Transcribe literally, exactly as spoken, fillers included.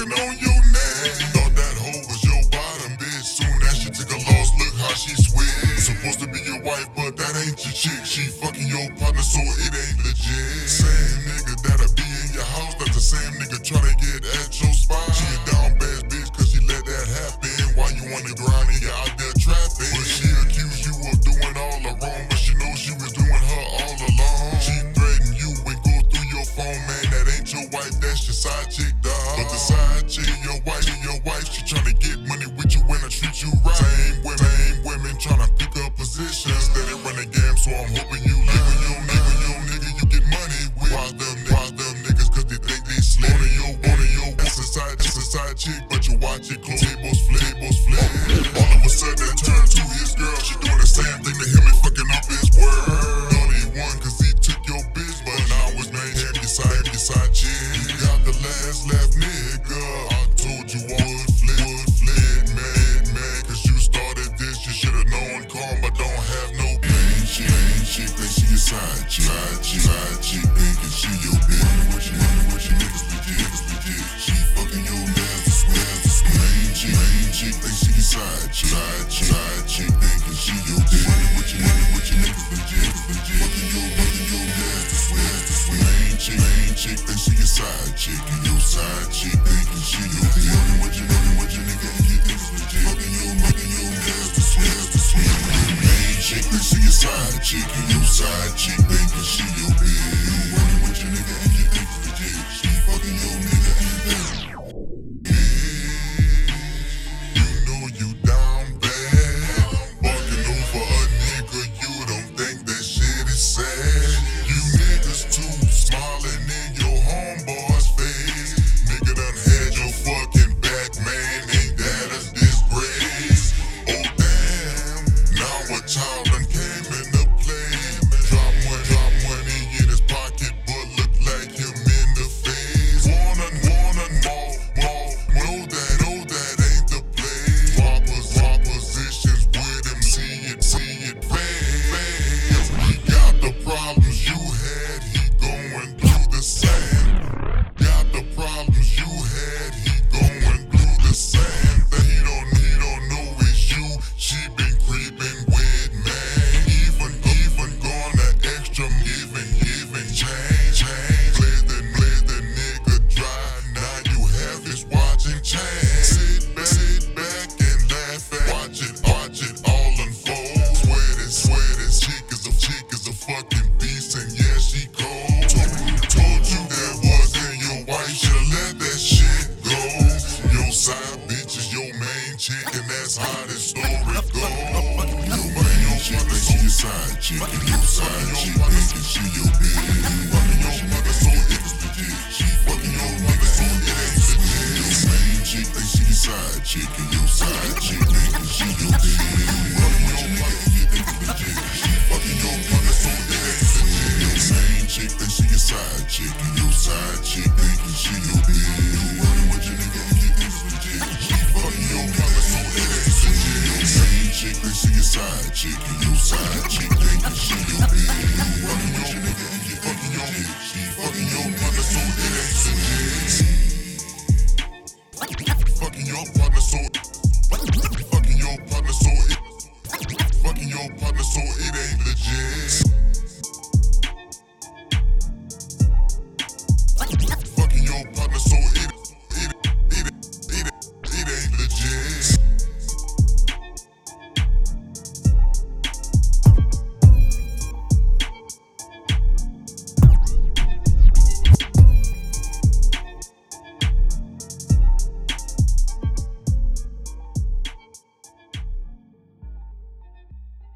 fucking on your neck. Thought that hoe was your bottom bitch. Soon as she took a loss, look how she switched. Supposed to be your wife, but that ain't your chick. She fucking your partner, so it ain't legit. Same nigga that'll be in your house, that's the same nigga tryna get at your spot. She a down bad bitch, cause she let that happen. Why you on the grind and you out there trapping? But she accused you of doing all the wrong, but she knows she was doing her all along. She threatened you and go through your phone, man, that ain't your wife, that's your side chick, dog. But the side chick, your wife, your wife, she tryna get money with you and I treat you right. Same women, same women tryna pick up positions. Steady run the game, so I'm hoping you leaving your nigga, your nigga, you get money with. Why them, why them niggas, cause they think they slick. On your, on your, that's a side, that's a side chick, but you watch it close. Tables flip, tables flip. All of a sudden, turn to his girl. She doing the same thing to him and fucking up his word. Thought he won cause he took your bitch, but now it's made him decide, decide chick. He got the last left nigga. I told you I would flip, would flip, mad, mad, cause you started this. You should've known karma don't have no pain. She ain't chick, think she a side chick, side chick, side chick, thinking she your bitch. Running with you, running with you, niggas legit, niggas legit. She fucking your nails, I swear, I swear. Main chick, main chick, think she a side chick, side chick, side chick, thinking she your bitch. Running with you, running with you, niggas legit, niggas legit. Fucking your, fucking your nails, I swear, I swear. Main chick, main chick, think she a side chick, and your side chick, thinking she your bitch. Running with you, running with you, nigga, and get niggas legit. Fucking your, fucking your nails, I swear, I swear. Main chick, think she a side chick, and your side chick, thinking she your bitch. Running with you, nigga, and get niggas legit. She fucking your nigga and that. You know you down bad. Walking over a nigga, you don't think that shit is sad. You niggas too smiling in your homeboy's face. Nigga done had your fucking back, man. Ain't that a disgrace? Oh damn, now a child done came into play. Drop money, drop money in his pocket, but look like him in the face. Wanna, wanna, more, more, know that, know that ain't the play. Robbers, rob positions with him, see it, see it fast. He got the problems you had, he going through the same. Got the problems you had, he going through the same. That he don't, he don't know it's you. She been creeping with man. Even, even gone the extra, giving, giving change, change. Play the, play the nigga dry. Now you have his watching change. Sit back, sit back and laugh at. Watch it, watch it all unfold. Swear this, swear this chick is a chick is a fucking beast, and yeah she cold. Told, told you that wasn't your wife, shoulda let that shit go. Your side bitch is your main chick, and that's how this story go. Your main chick think she your side chick, and your side chick thinking she your bitch. Fucking your mother, so it's legit. She fucking your mother, so it ain't legit. Your main chick think she your side chick, and your side chick thinking she your bitch. Fucking your mother, you think it's legit. She fucking your mother, so it ain't legit. Your main chick think she your side chick, and your side chick thinking she your bitch. Running with your nigga and you think it's legit. She fucking your mother, so it ain't legit. Your main chick think she your side chick, and your side chick thinking she your bitch. Running with your nigga and you fucking your bitch. She fucking your mother.